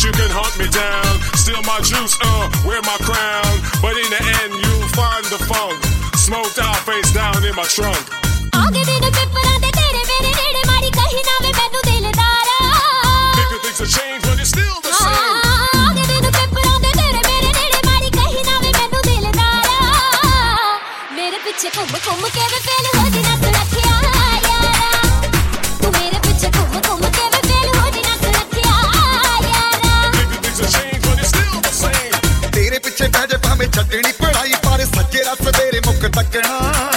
you can hunt me down, steal my juice, wear my crown. But in the end, you'll find the funk, smoked out, face down in my trunk. People think it's a change, but it's still the same. ਛੱਡਣੀ ਪੜਾਈ ਪਰ ਸੱਜੇ ਰਸ ਤੇਰੇ ਮੁੱਖ ਤੱਕਣਾ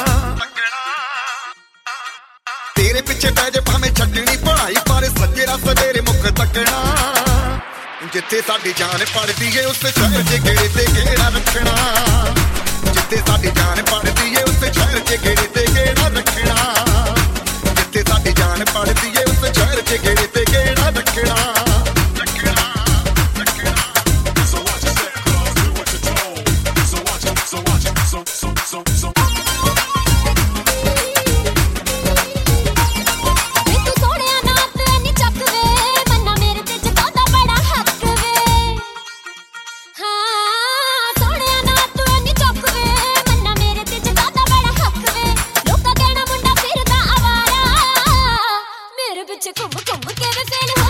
ਤੇਰੇ ਪਿੱਛੇ ਪੈ ਜੇ ਭਾਵੇਂ ਛੱਡਣੀ ਪੜਾਈ ਪਰ ਸੱਜੇ ਰਸ ਤੇਰੇ ਮੁੱਖ ਤੱਕਣਾ ਜਿੱਥੇ ਸਾਡੀ ਜਾਨ ਪੜਦੀ ਏ ਉਸ ਸ਼ਹਿਰ 'ਚ ਗੇੜੇ ਤੇ ਗੇੜਾ ਰੱਖਣਾ ਜਿੱਥੇ ਸਾਡੀ ਜਾਨ ਪੜਦੀ ਏ ਉਸ ਸ਼ਹਿਰ 'ਚ ਗੇੜੇ ਤੇ ਗੇੜਾ ਰੱਖਣਾ ਜਿੱਥੇ ਸਾਡੀ ਜਾਨ ਪੜਦੀ ਏ ਉਸ ਸ਼ਹਿਰ 'ਚ ਗੇੜੇ ਤੇ ਗੇੜਾ ਰੱਖਣਾ ਘੁੰਮ ਘੁੰਮ ਕੇ ਵੇ ਫੇਲ